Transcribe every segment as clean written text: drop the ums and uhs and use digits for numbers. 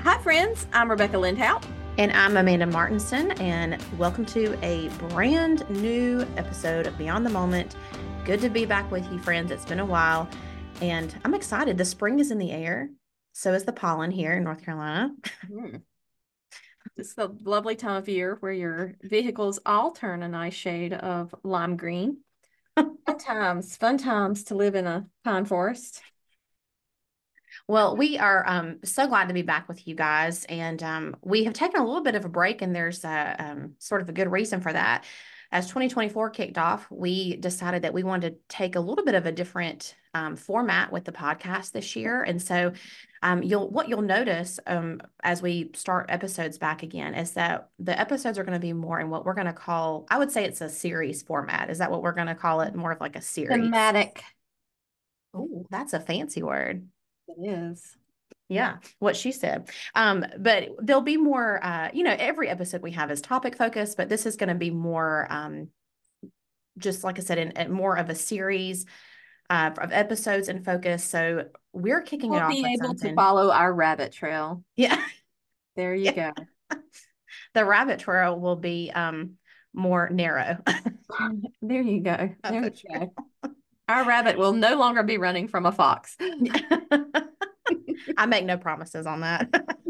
Hi, friends. I'm Rebecca Lindhout. And I'm Amanda Martinson, and welcome to a brand new episode of Beyond the Moment. Good to be back with you, friends. It's been a while, and I'm excited. The spring is in the air. So is the pollen here in North Carolina. It's the lovely time of year where your vehicles all turn a nice shade of lime green. Fun times to live in a pine forest. Well, we are so glad to be back with you guys, and we have taken a little bit of a break, and there's sort of a good reason for that. As 2024 kicked off, we decided that we wanted to take a little bit of a different format with the podcast this year, and so what you'll notice as we start episodes back again is that the episodes are going to be more in what we're going to call, I would say it's a series format. Is that what we're going to call it? More of like a series. Thematic. Oh, that's a fancy word. It is. Yeah, what she said. But there'll be more, every episode we have is topic focused, but this is going to be more, just like I said, in more of a series of episodes and focus. So we're kicking it We'll off be with able to something. follow our rabbit trail. Yeah. There you go. The rabbit trail will be more narrow. There you go. There you Sure. go. Our rabbit will no longer be running from a fox. I make no promises on that.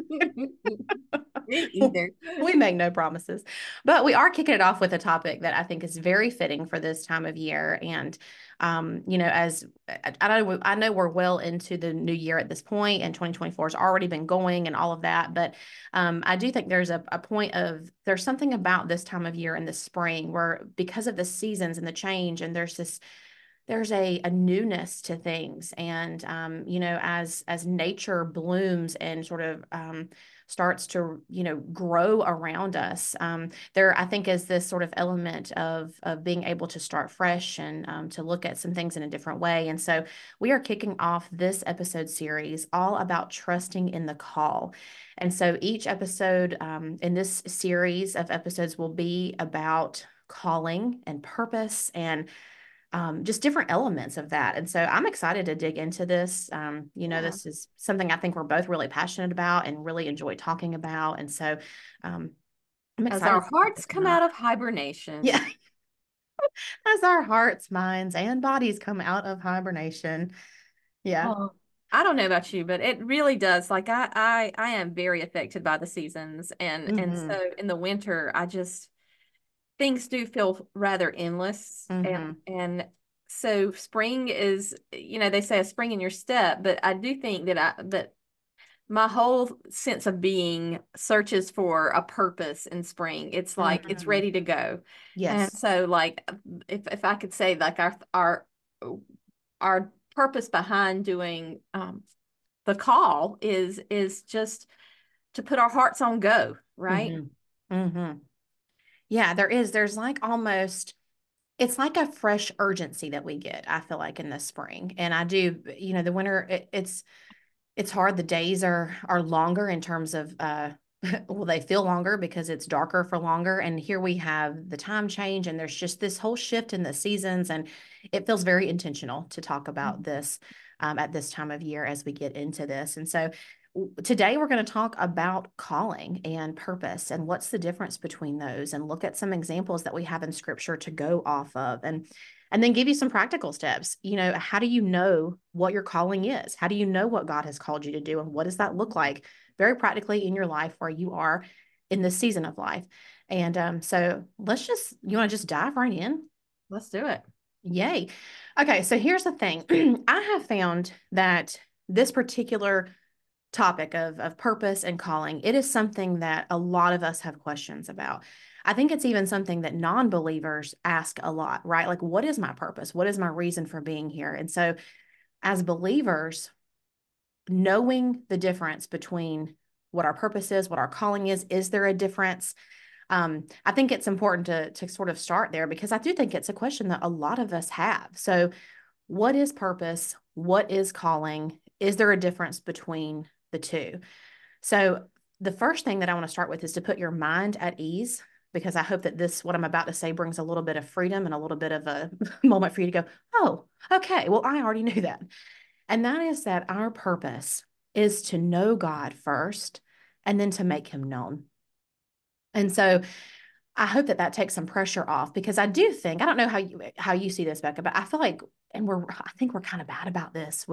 Me either. We make no promises, but we are kicking it off with a topic that I think is very fitting for this time of year. And, as I know we're well into the new year at this point, and 2024 has already been going and all of that. But I do think there's a point of there's something about this time of year in the spring where, because of the seasons and the change, and there's a newness to things. And as nature blooms and sort of starts to grow around us, there I think is this sort of element of being able to start fresh and to look at some things in a different way. And so we are kicking off this episode series all about trusting in the call. And so each episode in this series of episodes will be about calling and purpose and just different elements of that. And so I'm excited to dig into this. This is something I think we're both really passionate about and really enjoy talking about. And so I'm As excited. our hearts come out of hibernation. Yeah. As our hearts, minds, and bodies come out of hibernation. Yeah. Oh, I don't know about you, but it really does. Like I am very affected by the seasons, and Mm-hmm. so in the winter, I just things do feel rather endless, Mm-hmm. and so spring is, they say a spring in your step, but I do think that my whole sense of being searches for a purpose in spring. It's like it's Mm-hmm. ready to go, and Yes. so like if I could say like our purpose behind doing the call is just to put our hearts on go, right? Mm-hmm. Mm-hmm. Yeah, there's like almost, it's like a fresh urgency that we get, I feel like, in the spring. And I do, the winter, it's hard. The days are longer in terms of well, they feel longer because it's darker for longer. And here we have the time change, and there's just this whole shift in the seasons, and it feels very intentional to talk about this at this time of year as we get into this. And so today we're going to talk about calling and purpose and what's the difference between those, and look at some examples that we have in scripture to go off of, and then give you some practical steps. How do you know what your calling is? How do you know what God has called you to do? And what does that look like very practically in your life where you are in this season of life? And so you want to just dive right in? Let's do it. Yay. Okay, so here's the thing. I have found that this particular topic of purpose and calling, it is something that a lot of us have questions about. I think it's even something that non-believers ask a lot, right? Like, what is my purpose? What is my reason for being here? And so as believers, knowing the difference between what our purpose is, what our calling is there a difference? I think it's important to sort of start there, because I do think it's a question that a lot of us have. So what is purpose? What is calling? Is there a difference between the two? So the first thing that I want to start with is to put your mind at ease, because I hope that what I'm about to say brings a little bit of freedom and a little bit of a moment for you to go, oh, okay, well, I already knew that. And that is that our purpose is to know God first, and then to make him known. And so I hope that that takes some pressure off, because I do think, I don't know how you see this, Becca, but I feel like, and I think we're kind of bad about this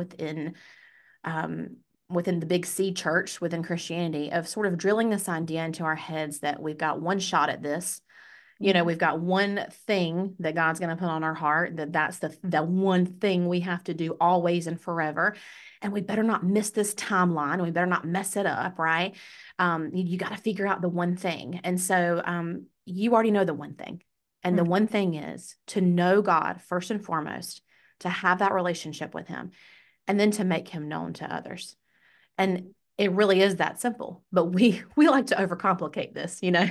um, within the big C church, within Christianity, of sort of drilling this idea into our heads that we've got one shot at this. Mhm. We've got one thing that God's going to put on our heart, that's the one thing we have to do always and forever. And we better not miss this timeline. We better not mess it up, right? You got to figure out the one thing. And so you already know the one thing. And the Mhm. one thing is to know God first and foremost, to have that relationship with him, and then to make him known to others. And Mhm. it really is that simple. But we like to overcomplicate this.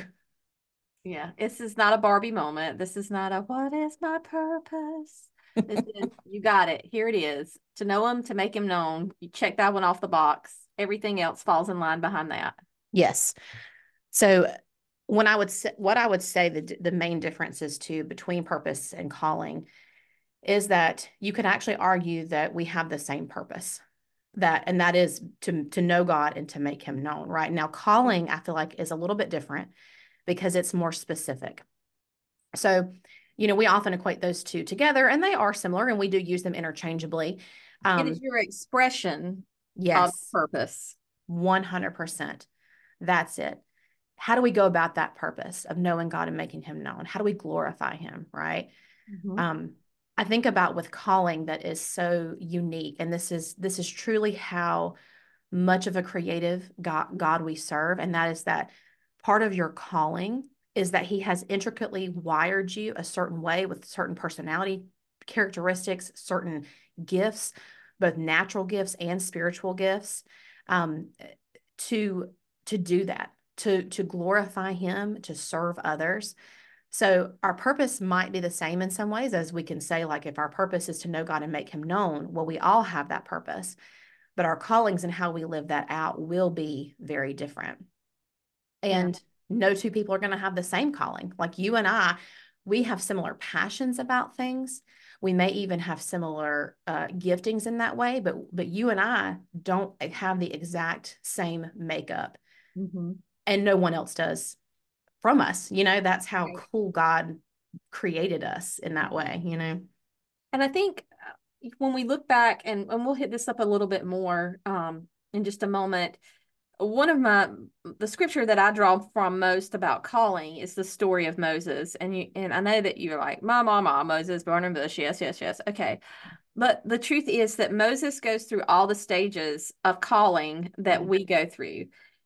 Yeah, this is not a Barbie moment. This is not a what is my purpose? This is you got it. Here it is. To know him, to make him known. You check that one off the box. Everything else falls in line behind that. Yes. So what I would say the main differences too between purpose and calling is that you could actually argue that we have the same purpose, and that is to know God and to make him known. Right now, calling, I feel like, is a little bit different because it's more specific. So, we often equate those two together, and they are similar, and we do use them interchangeably. It is Um, your expression of yes, purpose. 100%. That's it. How do we go about that purpose of knowing God and making him known? How do we glorify him, right? Mhm. Um, I think about with calling that is so unique, and this is truly how much of a creative God we serve, and that is that part of your calling is that he has intricately wired you a certain way with certain personality characteristics, certain gifts, both natural gifts and spiritual gifts, um, to to do that, to glorify him, to serve others. So our purpose might be the same in some ways, as we can say, like, if our purpose is to know God and make him known, well, we all have that purpose, but our callings and how we live that out will be very different. Yeah. And no two people are going to have the same calling. Like you and I, we have similar passions about things. We may even have similar giftings in that way, but you and I don't have the exact same makeup, Mhm. and no one else does from us. That's how Right. cool God created us in that Mhm. way. And I think when we look back, and we'll hit this up a little bit more in just a moment, one of the scripture that I draw from most about calling is the story of Moses. And I know that you're like, Moses, burning bush, yes, yes, yes. Okay. But the truth is that Moses goes through all the stages of calling that we go through.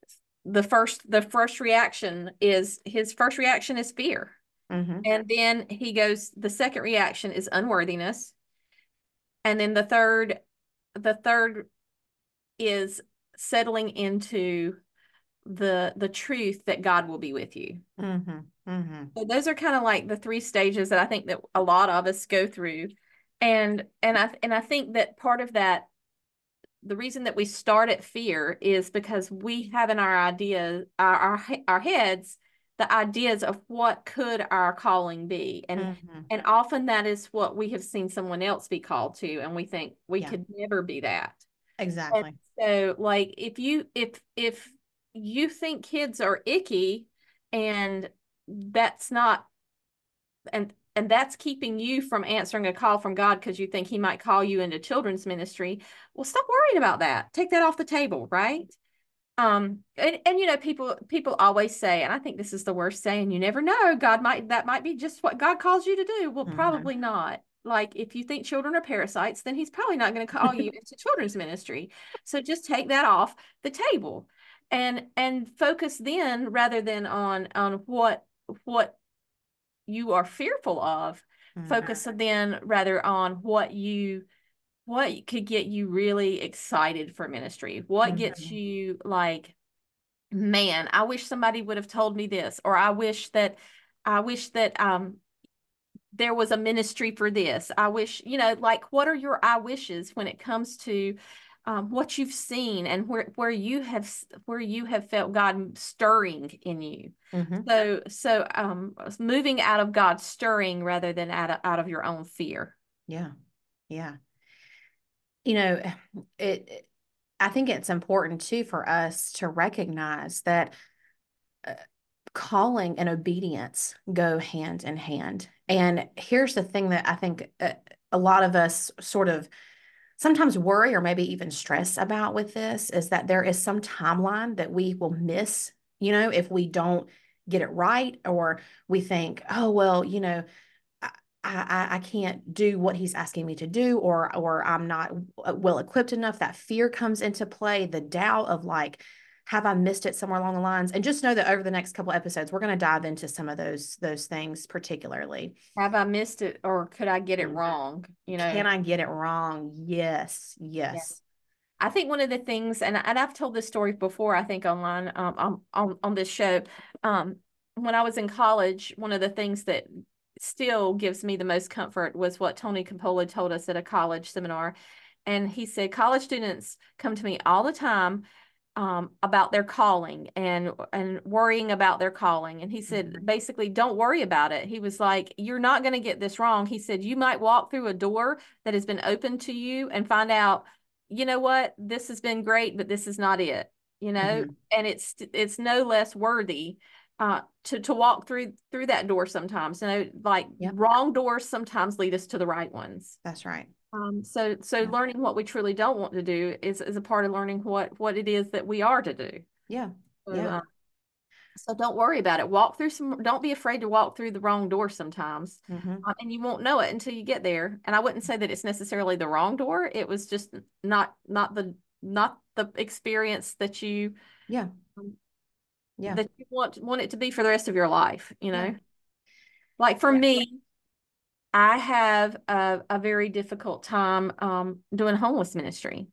The first reaction is his first reaction is fear. Mm-hmm. And then the second reaction is unworthiness. And then the third is settling into the truth that God will be with you. Mm-hmm. Mm-hmm. So those are kind of like the three stages that I think that a lot of us go through. And I think that part of that, the reason that we start at fear is because we have in our heads the ideas of what could our calling be. Mm-hmm. And often that is what we have seen someone else be called to, and we think we Yeah, could never be that. And exactly. so, like, if you think kids are icky, and that's not and that's keeping you from answering a call from God because you think he might call you into children's ministry, well, stop worrying about that. Take that off the table, right? And people always say, and I think this is the worst saying, you never know, that might be just what God calls you to do. Well, Mm-hmm. probably not. Like, if you think children are parasites, then he's probably not going to call you into children's ministry. So just take that off the table and focus then, rather than on what you are fearful of. Mm-hmm. Focus then rather on what could get you really excited for ministry. What gets Mm-hmm. you like, man, I wish somebody would have told me this, or I wish that there was a ministry for this. I wish, like, what are your I wishes when it comes to what you've seen, and where you have felt God stirring in you. Mm-hmm. So moving out of God's stirring rather than out of your own fear. Yeah. Yeah. You know, it I think it's important too for us to recognize that calling and obedience go hand in hand. And here's the thing that I think a lot of us sort of sometimes worry or maybe even stress about with this is that there is some timeline that we will miss, if we don't get it right, or we think, oh, well, I can't do what he's asking me to do, or I'm not well equipped enough. That fear comes into play, the doubt of like, have I missed it somewhere along the lines? And just know that over the next couple episodes, we're going to dive into some of those things particularly. Have I missed it, or could I get it Mm. wrong? Can I get it wrong? Yes, Yeah. yes. I think one of the things, and I've told this story before, I think online, on this show, um, when I was in college, one of the things that still gives me the most comfort was what Tony Campolo told us at a college seminar. And he said, college students come to me all the time, about their calling and worrying about their calling. And he said, basically, don't worry about it. He was like, you're not going to get this wrong. He said, you might walk through a door that has been opened to you and find out, you know what, this has been great, but this is not it, Mm-hmm. and it's no less worthy to walk through that door sometimes. Like Yep, wrong doors sometimes lead us to the right ones. that's right. So Yeah, learning what we truly don't want to do is a part of learning what it is that we are to do. yeah, So, yeah. so don't worry about it. Walk through don't be afraid to walk through the wrong door sometimes. Mm-hmm. And you won't know it until you get there. And I wouldn't say that it's necessarily the wrong door. It was just not the experience that you Yeah, um, yeah, that you want it to be for the rest of your life, yeah, Like for yeah. me, I have a very difficult time doing homeless ministry,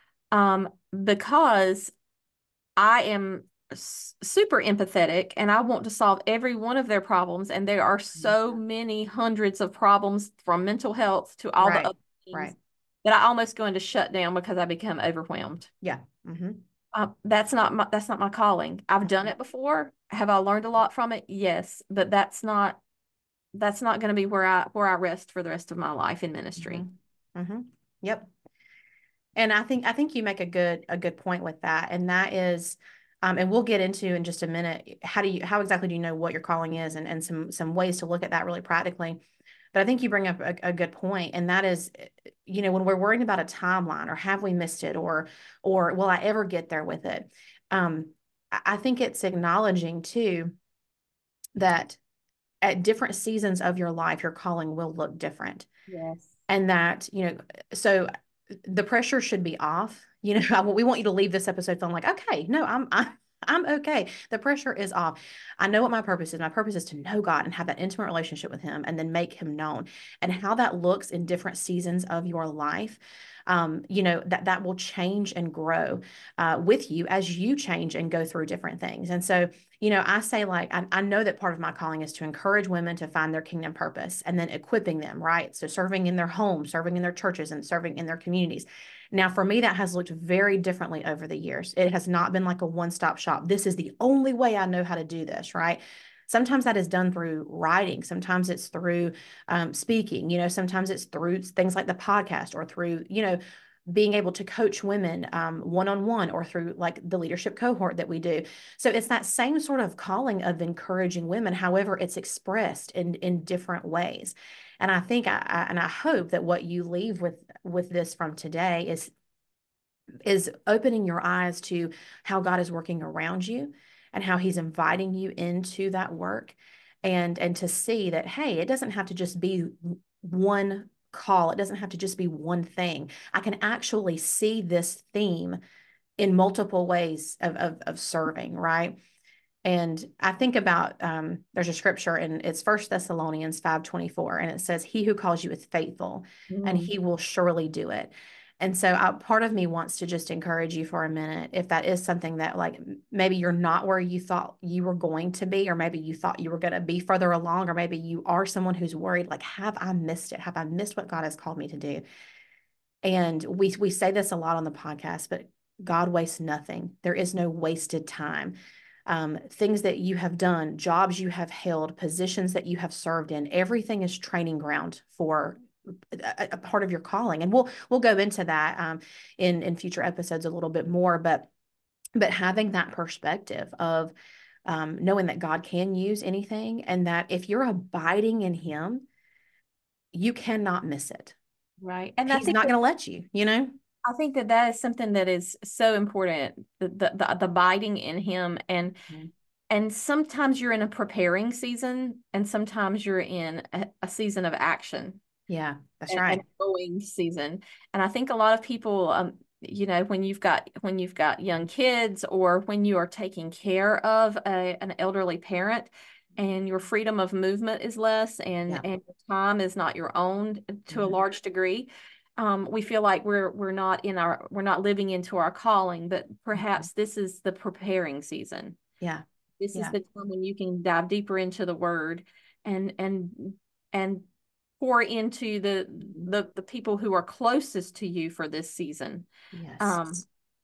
because I am super empathetic and I want to solve every one of their problems. And there are Mhm. so many hundreds of problems from mental health to all the Right, other things right. that I almost go into shutdown because I become overwhelmed. Yeah. Mm-hmm. That's not my calling. I've done it before. Have I learned a lot from it? Yes, but that's not going to be where I rest for the rest of my life in ministry. Mm-hmm. Mm-hmm. Yep. And I think you make a good point with that. And that is, and we'll get into in just a minute, how exactly do you know what your calling is, and some ways to look at that really practically. But I think you bring up a good point, and that is, when we're worrying about a timeline, or have we missed it, or will I ever get there with it? I think it's acknowledging too that at different seasons of your life, your calling will look different. Yes. And that, so the pressure should be off. We want you to leave this episode feeling like, okay, no, I'm okay. The pressure is off. I know what my purpose is. My purpose is to know God and have that intimate relationship with Him, and then make Him known. And how that looks in different seasons of your life, that will change and grow with you as you change and go through different things. And so, I say, like, I know that part of my calling is to encourage women to find their kingdom purpose, and then equipping them, right? So serving in their homes, serving in their churches, and serving in their communities. Now, for me, that has looked very differently over the years. It has not been like a one-stop shop. This is the only way I know how to do this, right? Sometimes that is done through writing. Sometimes it's through speaking. Sometimes it's through things like the podcast, or through, being able to coach women one-on-one, or through like the leadership cohort that we do. So it's that same sort of calling of encouraging women. However, it's expressed in different ways. And I think and I hope that what you leave with this from today is opening your eyes to how God is working around you, and how He's inviting you into that work, and to see that, hey, it doesn't have to just be one call. It doesn't have to just be one thing. I can actually see this theme in multiple ways of serving, right? And I think about, there's a scripture, and it's First Thessalonians 5:24, and it says, "He who calls you is faithful, and Mm. He will surely do it." And so, part of me wants to just encourage you for a minute, if that is something that, like, maybe you're not where you thought you were going to be, or maybe you thought you were going to be further along, or maybe you are someone who's worried, like, have I missed it? Have I missed what God has called me to do? And we say this a lot on the podcast, but God wastes nothing. There is no wasted time. Things that you have done, jobs you have held, positions that you have served in, everything is training ground a part of your calling. And we'll go into that in future episodes a little bit more, but having that perspective of knowing that God can use anything, and that if you're abiding in him, you cannot miss it. Right. And He's not going to let you, you know? I think that that is something that is so important, the abiding in him. Mhm. And sometimes you're in a preparing season, and sometimes you're in a season of action, Yeah, that's and right. growing season. And I think a lot of people, when you've got young kids, or when you are taking care of an elderly parent, and your freedom of movement is less, Yeah. and your time is not your own to a Mhm. large degree, we feel like we're not living into our calling. But Mhm. perhaps this is the preparing season. Yeah. This is Yeah. the time when you can dive deeper into the word, and pour into Mhm. the people who are closest to you for this season. Yes. Um,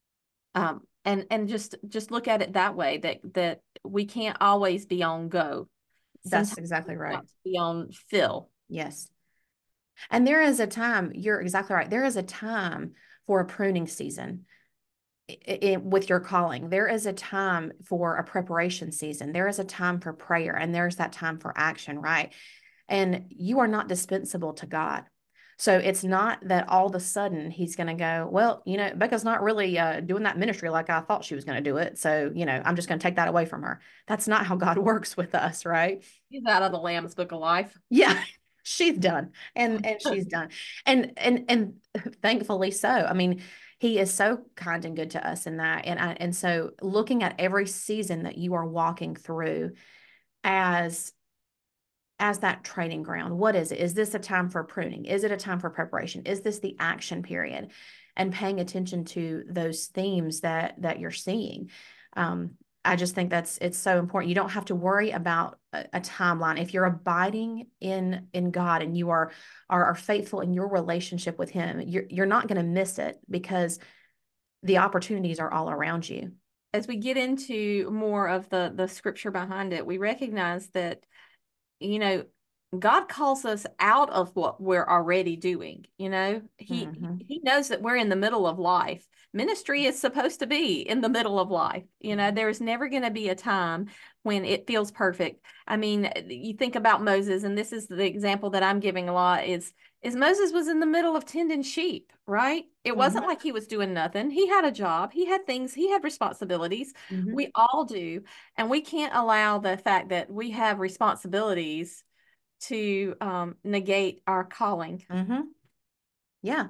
and just look at it that way, that we can't always be on go. That's Sometimes exactly we've right. got to be on fill. Yes. And there is a time, you're exactly right. There is a time for a pruning season with your calling. There is a time for a preparation season. There is a time for prayer, and there's that time for action, right? And you are not dispensable to God. So it's not that all of a sudden he's going to go, well, Becca's not really doing that ministry like I thought she was going to do it. So, I'm just going to take that away from her. That's not how God works with us, right? He's out of the Lamb's Book of Life. Yeah, she's done. And she's done. And thankfully so. I mean, he is so kind and good to us in that. And so looking at every season that you are walking through as that training ground. What is it? Is this a time for pruning? Is it a time for preparation? Is this the action period? And paying attention to those themes that you're seeing. Um, I just think it's so important. You don't have to worry about a timeline. If you're abiding in God, and you are faithful in your relationship with him, you're not going to miss it, because the opportunities are all around you. As we get into more of the scripture behind it, we recognize that, you know, God calls us out of what we're already doing. Hmm. He knows that we're in the middle of life. Ministry is supposed to be in the middle of life. There's never going to be a time when it feels perfect. I mean, you think about Moses, and this is the example that I'm giving a lot, is Moses was in the middle of tending sheep, right? It wasn't Hmm. like he was doing nothing. He had a job, he had things, he had responsibilities. Hmm. We all do. And we can't allow the fact that we have responsibilities to negate our calling. Hmm. Yeah.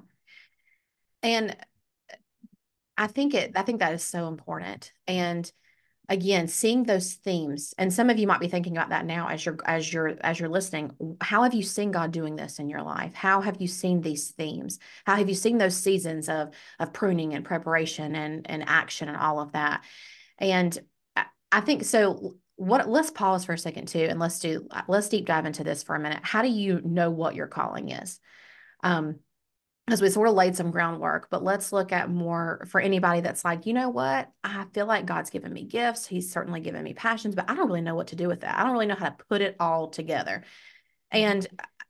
And I think that is so important. And again, seeing those themes, and some of you might be thinking about that now as you're listening. How have you seen God doing this in your life? How have you seen these themes? How have you seen those seasons of pruning and preparation and action and all of that? And I think so. Let's pause for a second too, and let's deep dive into this for a minute. How do you know what your calling is? Um, as we sort of laid some groundwork, but let's look at more for anybody that's like, you know what? I feel like God's given me gifts. He's certainly given me passions, but I don't really know what to do with that. I don't really know how to put it all together. And,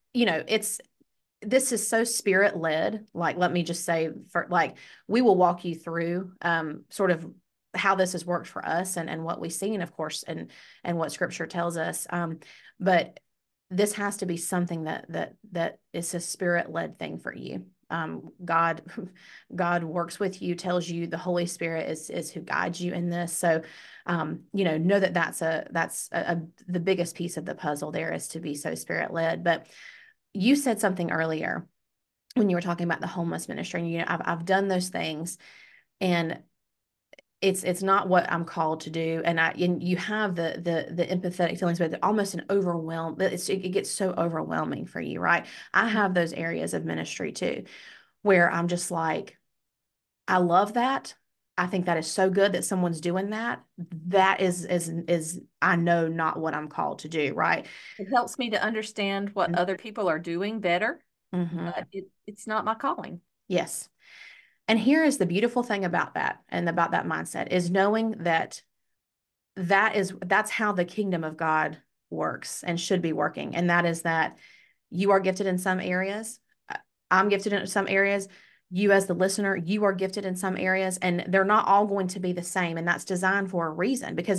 this is so spirit led. Like, let me just say, for like, we will walk you through sort of how this has worked for us, and what we've seen, of course, and what scripture tells us. But this has to be something that is a spirit led thing for you. God, God works with you, tells you the Holy Spirit is who guides you in this. So, know that the biggest piece of the puzzle there is to be so spirit led. But you said something earlier when you were talking about the homeless ministry, and I've done those things, and it's not what I'm called to do. And you have the empathetic feelings, but almost an overwhelm. It gets so overwhelming for you, right? I have those areas of ministry too, where I'm just like, I love that. I think that is so good that someone's doing that. That is I know not what I'm called to do, right? It helps me to understand what other people are doing better, Mm-hmm. but it's not my calling. Yes. And here is the beautiful thing about that, and about that mindset, is knowing that that's how the kingdom of God works and should be working. And that is that you are gifted in some areas, I'm gifted in some areas. You, as the listener, you are gifted in some areas, and they're not all going to be the same. And that's designed for a reason. Because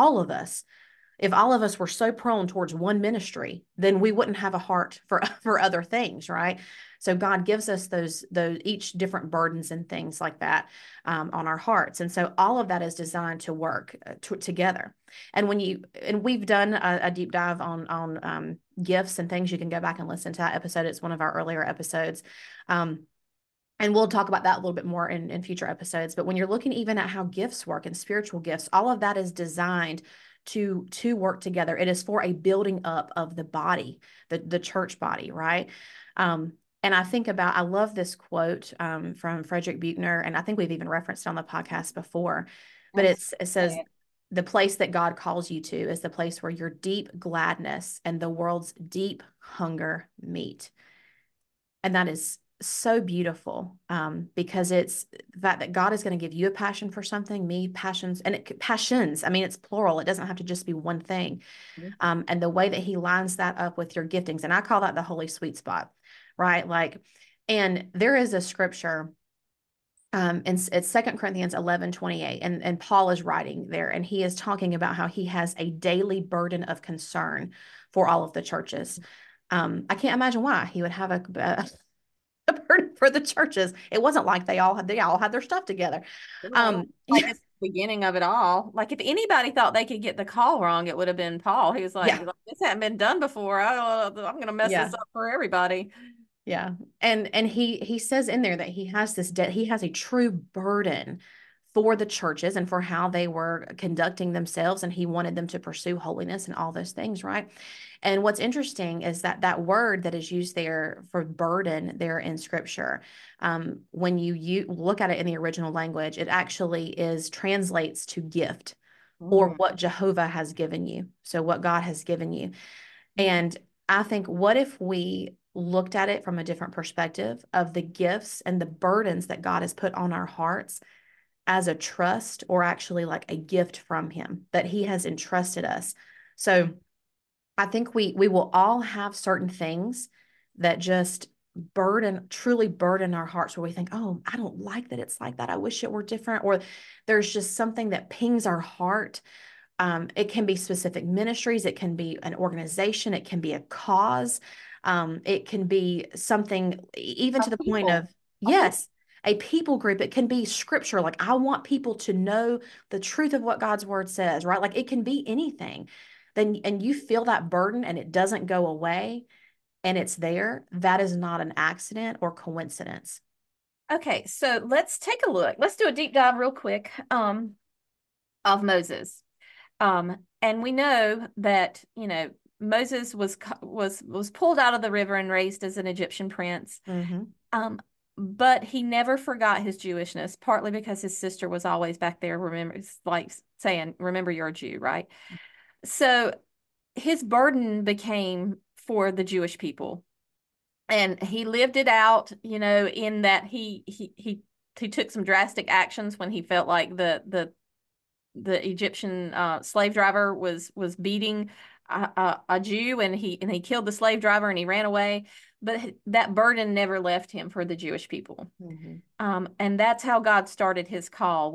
if all of us were so prone towards one ministry, then we wouldn't have a heart for for other things, right? So God gives us those each different burdens and things like that on our hearts, and so all of that is designed to work together. And we've done a deep dive on gifts and things. You can go back and listen to that episode. It's one of our earlier episodes. Um, and we'll talk about that a little bit more in future episodes. But when you're looking even at how gifts work and spiritual gifts, all of that is designed to work together. It is for a building up of the body, the church body, right? And I love this quote from Frederick Buechner, and I think we've even referenced it on the podcast before, but I've it says, the place that God calls you to is the place where your deep gladness and the world's deep hunger meet. And that is so beautiful because it's the fact that God is going to give you a passion for something, me passions, and passions. I mean, it's plural. It doesn't have to just be one thing. And the way that he lines that up with your giftings, and I call that the holy sweet spot, right? Like, and there is a scripture, and it's 2 Corinthians 11:28, and Paul is writing there, and he is talking about how he has a daily burden of concern for all of the churches. I can't imagine why he would have a burden for the churches. It wasn't like they all had their stuff together. Well, like Yeah, it's the beginning of it all. Like if anybody thought they could get the call wrong, it would have been Paul. He was like, yeah, "This hadn't been done before. I'm going to mess this yeah, up for everybody." yeah. And he says in there that he has this debt. He has a true burden for the churches and for how they were conducting themselves, and he wanted them to pursue holiness and all those things, right? And what's interesting is that that word that is used there for burden there in scripture, when you look at it in the original language, it actually is translates to gift, or Mm. what Jehovah has given you. So what God has given you. And I think, what if we looked at it from a different perspective of the gifts and the burdens that God has put on our hearts as a trust, or actually like a gift from him that he has entrusted us. So I think we will all have certain things that just truly burden our hearts, where we think, oh, I don't like that it's like that. I wish it were different. Or there's just something that pings our heart. It can be specific ministries, it can be an organization, it can be a cause, it can be something even A to the point people, of, a people. yes, a people group. It can be scripture. Like, I want people to know the truth of what God's word says, right? Like, it can be anything. Then, and you feel that burden and it doesn't go away and it's there, that is not an accident or coincidence. Okay, so let's take a look. Let's do a deep dive real quick of Moses. And we know that, Moses was pulled out of the river and raised as an Egyptian prince. Mm-hmm. Um, but he never forgot his Jewishness, partly because his sister was always back there, remember, like saying, "Remember, you're a Jew," right? So his burden became for the Jewish people, and he lived it out, in that he took some drastic actions when he felt like the Egyptian slave driver was beating a Jew, and he killed the slave driver and he ran away. But that burden never left him for the Jewish people. Mm-hmm. And that's how God started his call,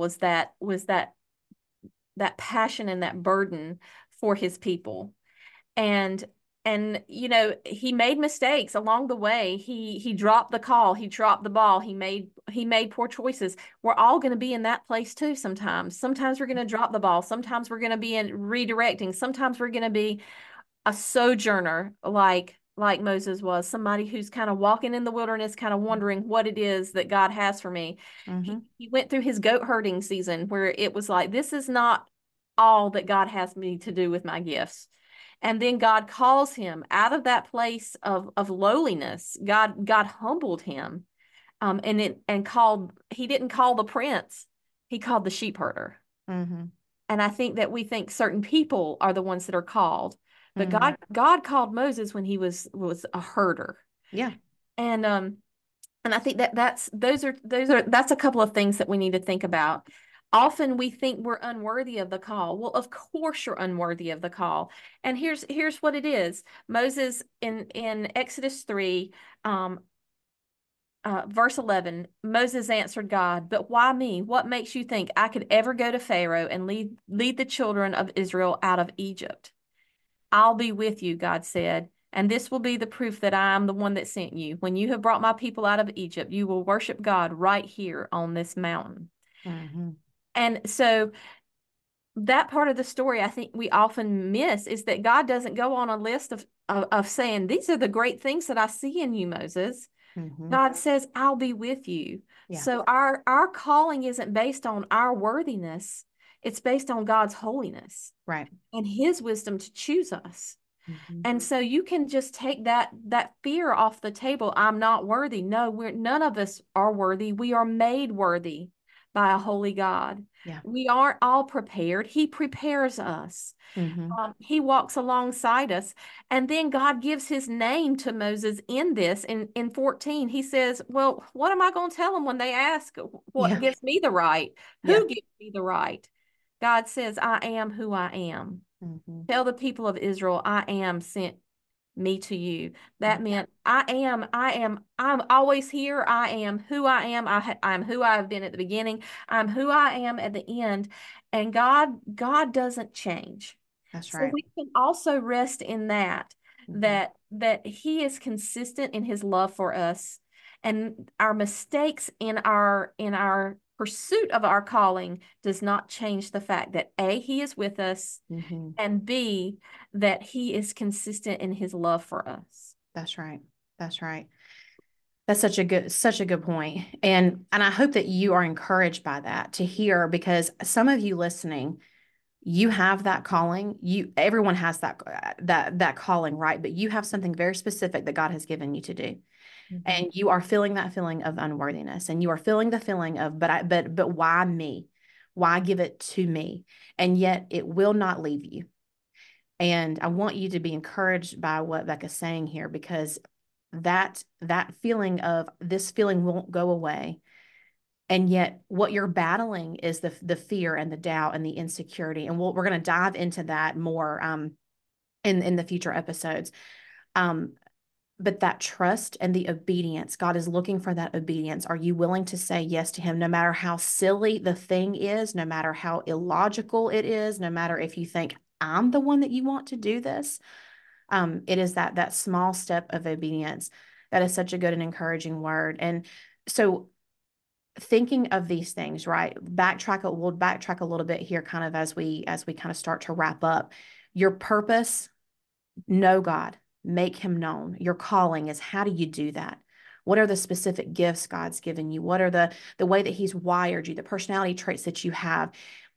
was that passion and that burden for his people. And he made mistakes along the way. He dropped the call, he dropped the ball, he made poor choices. We're all going to be in that place too sometimes we're going to drop the ball, sometimes we're going to be in redirecting, sometimes we're going to be a sojourner, like Moses was, somebody who's kind of walking in the wilderness, kind of wondering what it is that God has for me. Mm-hmm. He went through his goat herding season where it was like, this is not all that God has me to do with my gifts. And then God calls him out of that place of lowliness. God humbled him. He didn't call the prince, he called the sheep herder. Mm-hmm. And I think that we think certain people are the ones that are called, but Mm-hmm. God called Moses when he was a herder. Yeah. And I think that's a couple of things that we need to think about. Often we think we're unworthy of the call. Well, of course you're unworthy of the call. And here's what it is. Moses in Exodus 3, um, verse 11, Moses answered God, "But why me? What makes you think I could ever go to Pharaoh and lead the children of Israel out of Egypt? I'll be with you," God said, "and this will be the proof that I am the one that sent you. When you have brought my people out of Egypt, you will worship God right here on this mountain." Mm-hmm. And so that part of the story I think we often miss is that God doesn't go on a list of saying, "These are the great things that I see in you, Moses." Mm-hmm. God says, "I'll be with you." Yeah. So our calling isn't based on our worthiness. It's based on God's holiness Right. and his wisdom to choose us. Mm-hmm. And so you can just take that fear off the table. I'm not worthy. No, we're none of us are worthy. We are made worthy by a holy God. Yeah. We aren't all prepared. He prepares us. Mm-hmm. He walks alongside us. And then God gives his name to Moses in this. In 14, he says, "Well, what am I going to tell them when they ask what Yeah. gives me the right? Yeah. Who gives me the right?" God says, "I am who I am. Mm-hmm. Tell the people of Israel, I am sent me to you." That meant I'm always here. I am who I am. I'm who I have been at the beginning. I'm who I am at the end. And God doesn't change. That's So right. we can also rest in that, Mm-hmm. that he is consistent in his love for us, and our mistakes in our pursuit of our calling does not change the fact that A, he is with us, Mm-hmm. and B, that he is consistent in his love for us. That's right. That's right. That's such a good point. And I hope that you are encouraged by that to hear, because some of you listening, you have that calling. Everyone has that calling, right? But you have something very specific that God has given you to do. Mhm. And you are feeling that feeling of unworthiness, and you are feeling the feeling of, but why me? Why give it to me? And yet it will not leave you. And I want you to be encouraged by what Becca's saying here, because that feeling of, this feeling won't go away. And yet what you're battling is the fear and the doubt and the insecurity. And we're going to dive into that more in the future episodes. Um, but that trust and the obedience, God is looking for that obedience. Are you willing to say yes to him, no matter how silly the thing is, no matter how illogical it is, no matter if you think, I'm the one that you want to do this? It is that small step of obedience that is such a good and encouraging word. And so, thinking of these things, right? We'll backtrack a little bit here, kind of as we kind of start to wrap up. Your purpose, know God, make him known. Your calling is, how do you do that? What are the specific gifts God's given you? What are the way that he's wired you, the personality traits that you have?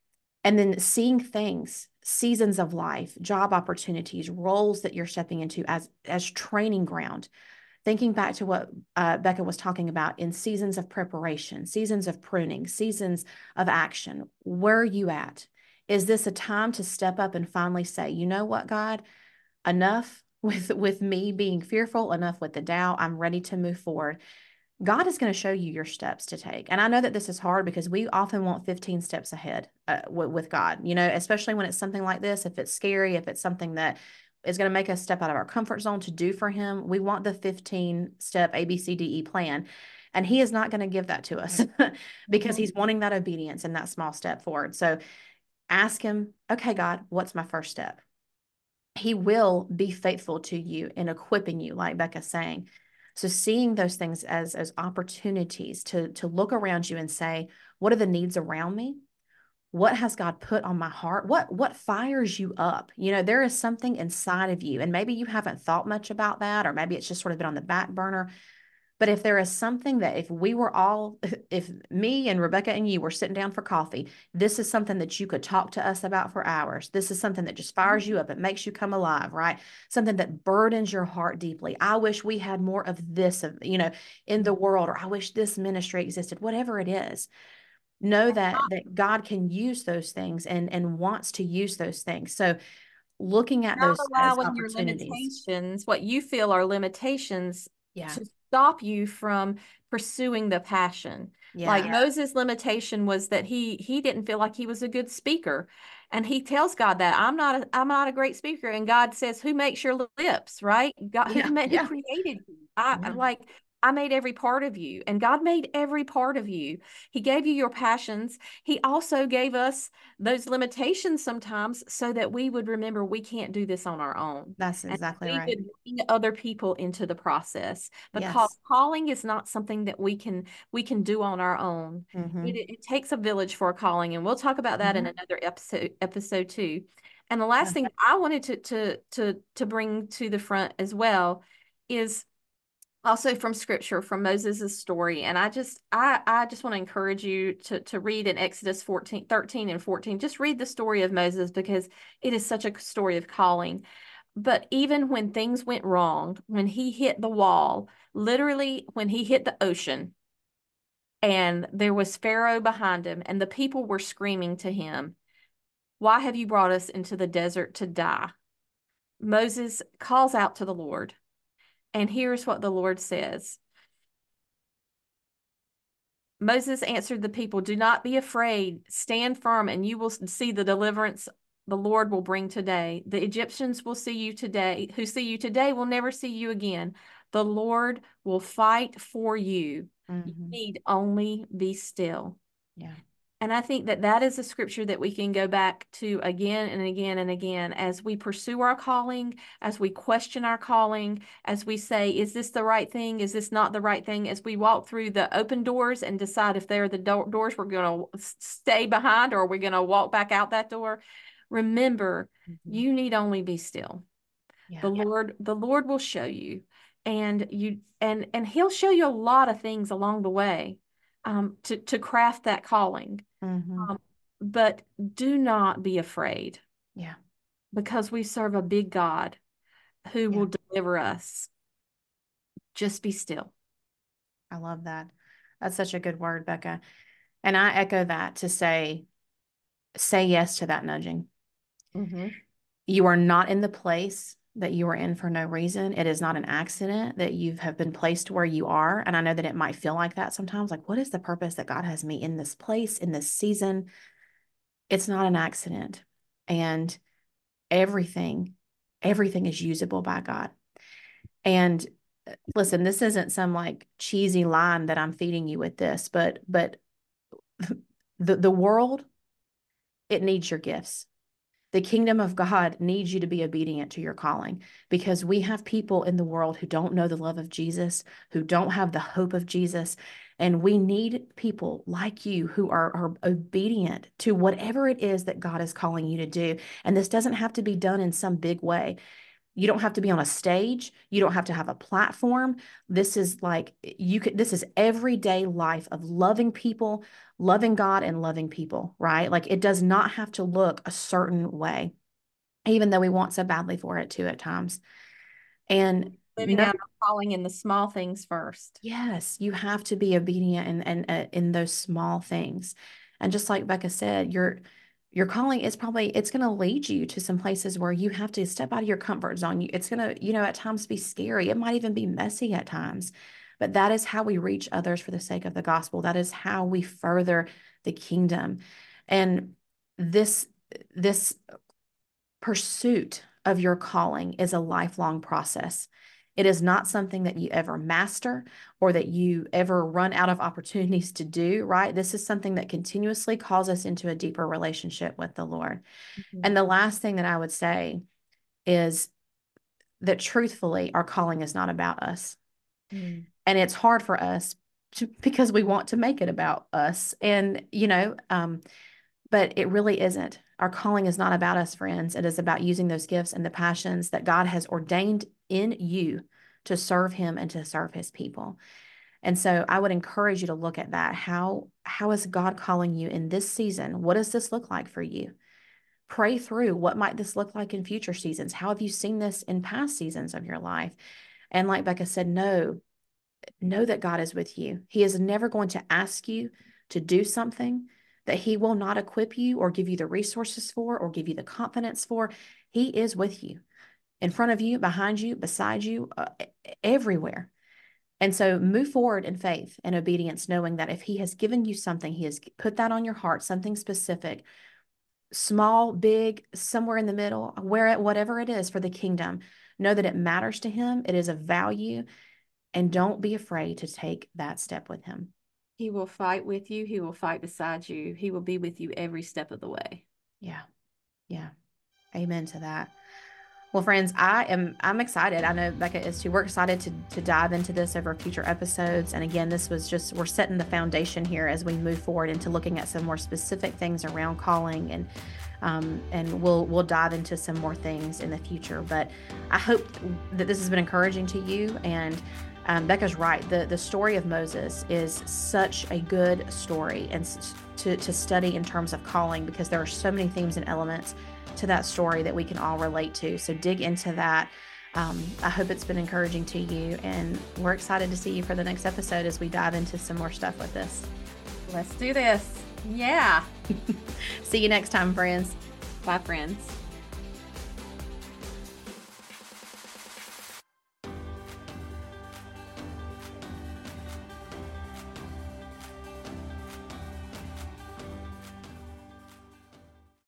And then seeing things, seasons of life, job opportunities, roles that you're stepping into as training ground. Thinking back to what Becca was talking about in seasons of preparation, seasons of pruning, seasons of action. Where are you at? Is this a time to step up and finally say, you know what, God, enough with me being fearful, enough with the doubt. I'm ready to move forward. God is going to show you your steps to take. And I know that this is hard, because we often want 15 steps ahead with God, especially when it's something like this. If it's scary, if it's something that is going to make us step out of our comfort zone to do for him, we want the 15-step ABCDE plan. And he is not going to give that to us because Mhm. he's wanting that obedience and that small step forward. So ask him, okay, God, what's my first step? He will be faithful to you in equipping you, like Becca's saying. So seeing those things as opportunities to look around you and say, what are the needs around me? What has God put on my heart? What fires you up? There is something inside of you, and maybe you haven't thought much about that, or maybe it's just sort of been on the back burner. But if there is something that, if we were all, if me and Rebecca and you were sitting down for coffee, this is something that you could talk to us about for hours. This is something that just fires you up. It makes you come alive, right? Something that burdens your heart deeply. I wish we had more of this, in the world, or I wish this ministry existed, whatever it is. Know that God can use those things and wants to use those things. So looking at Not those as allowing your opportunities. limitations, what you feel are limitations, Yeah. to stop you from pursuing the passion. Like Yeah. Moses' limitation was that he didn't feel like he was a good speaker. And he tells God that I'm not a great speaker. And God says, "Who makes your lips?" Right? God, Yeah. who Yeah. created you? I Yeah. like I made every part of you, and God made every part of you. He gave you your passions. He also gave us those limitations sometimes so that we would remember we can't do this on our own. That's And exactly we right. would bring other people into the process, because Yes. calling is not something that we can do on our own. It, Mm-hmm. it takes a village for a calling, and we'll talk about that in Mm-hmm. another episode too. And the last Yeah. thing I wanted to bring to the front as well is also from scripture, from Moses' story. And I just want to encourage you to read in Exodus 14, 13 and 14. Just read the story of Moses, because it is such a story of calling. But even when things went wrong, when he hit the wall, literally when he hit the ocean, and there was Pharaoh behind him, and the people were screaming to him, "Why have you brought us into the desert to die?" Moses calls out to the Lord. And here's what the Lord says. Moses answered the people, "Do not be afraid. Stand firm, and you will see the deliverance the Lord will bring today. The Egyptians will see you today, who see you today will never see you again. The Lord will fight for you. You Mm-hmm. need only be still." Yeah. And I think that that is a scripture that we can go back to again and again and again as we pursue our calling, as we question our calling, as we say, is this the right thing? Is this not the right thing? As we walk through the open doors and decide if they're the doors we're going to stay behind, or we're going to walk back out that door. Remember, Mm-hmm. you need only be still. Yeah. The Lord will show you, and he'll show you a lot of things along the way, to craft that calling. Mm-hmm. Um, but do not be afraid, Yeah. because we serve a big God who Yeah. will deliver us. Just be still. I love that. That's such a good word, Becca. And I echo that to say yes to that nudging. Mm-hmm. You are not in the place that you are in for no reason. It is not an accident that you have been placed where you are. And I know that it might feel like that sometimes. Like, what is the purpose that God has me in this place, in this season? It's not an accident. And everything, everything is usable by God. And listen, this isn't some like cheesy line that I'm feeding you with this, but the world, it needs your gifts. The kingdom of God needs you to be obedient to your calling, because we have people in the world who don't know the love of Jesus, who don't have the hope of Jesus. And we need people like you who are obedient to whatever it is that God is calling you to do. And this doesn't have to be done in some big way. You don't have to be on a stage. You don't have to have a platform. This is like this is everyday life of loving people, loving God, and loving people, right? Like it does not have to look a certain way, even though we want so badly for it to at times. And Living no, out our calling in the small things first. yes, you have to be obedient and in those small things. And just like Becca said, your calling is probably it's going to lead you to some places where you have to step out of your comfort zone. It's going to, at times be scary. It might even be messy at times. But that is how we reach others for the sake of the gospel. That is how we further the kingdom. And this pursuit of your calling is a lifelong process. It is not something that you ever master or that you ever run out of opportunities to do, right? This is something that continuously calls us into a deeper relationship with the Lord. Mm-hmm. And the last thing that I would say is that truthfully, our calling is not about us. Mm-hmm. And it's hard for us because we want to make it about us. And, but it really isn't. Our calling is not about us, friends. It is about using those gifts and the passions that God has ordained in you to serve Him and to serve His people. And so I would encourage you to look at that. How is God calling you in this season? What does this look like for you? Pray through what might this look like in future seasons? How have you seen this in past seasons of your life? And like Becca said, know that God is with you. He is never going to ask you to do something that He will not equip you or give you the resources for or give you the confidence for. He is with you, in front of you, behind you, beside you, everywhere. And so move forward in faith and obedience, knowing that if He has given you something, He has put that on your heart, something specific, small, big, somewhere in the middle, whatever it is for the kingdom, know that it matters to Him. It is of value, And don't be afraid to take that step with him. He will fight with you. He will fight beside you. He will be with you every step of the way. Yeah. Yeah. Amen to that. Well, friends, I'm excited. I know Becca is too. We're excited to dive into this over future episodes. And again, this was just, we're setting the foundation here as we move forward into looking at some more specific things around calling, and we'll dive into some more things in the future. But I hope that this has been encouraging to you. And Becca's right. The story of Moses is such a good story and to study in terms of calling, because there are so many themes and elements to that story that we can all relate to. So dig into that. I hope it's been encouraging to you, and we're excited to see you for the next episode as we dive into some more stuff with this. Let's do this. Yeah. See you next time, friends. Bye, friends.